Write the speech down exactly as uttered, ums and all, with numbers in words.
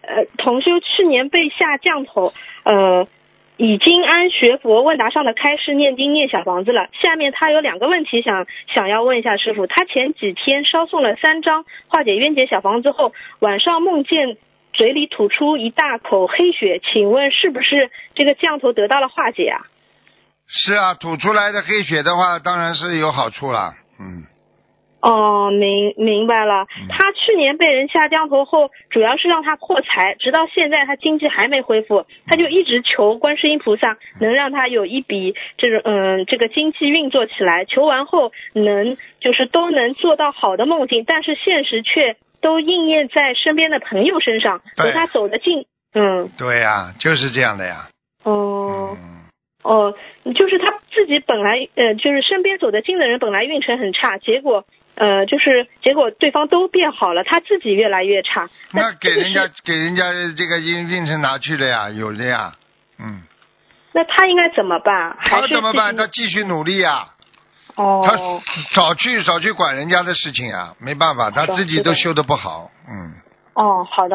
呃，同修去年被下降头，呃，已经按学佛问答上的开示念经念小房子了。下面他有两个问题想想要问一下师父。他前几天烧送了三张化解冤结小房子后，晚上梦见嘴里吐出一大口黑血，请问是不是这个降头得到了化解啊？ 是啊，吐出来的黑血的话，当然是有好处了。嗯。 哦，明明白了。他去年被人下降头后，主要是让他破财，直到现在他经济还没恢复，他就一直求观世音菩萨能让他有一笔这种嗯这个经济运作起来。求完后能就是都能做到好的梦境，但是现实却都应验在身边的朋友身上，和他走得近。嗯， 对呀、啊，就是这样的呀。 哦。 嗯哦，就是他自己本来呃，就是身边走得近的人本来运程很差，结果呃，就是结果对方都变好了，他自己越来越差。 那那给人家给人家这个运运程拿去了呀，有的呀。嗯。 那他应该怎么办？ 他怎么办？他继续努力呀。 哦。 他少去少去管人家的事情啊，没办法，他自己都修得不好。嗯。 哦，好的。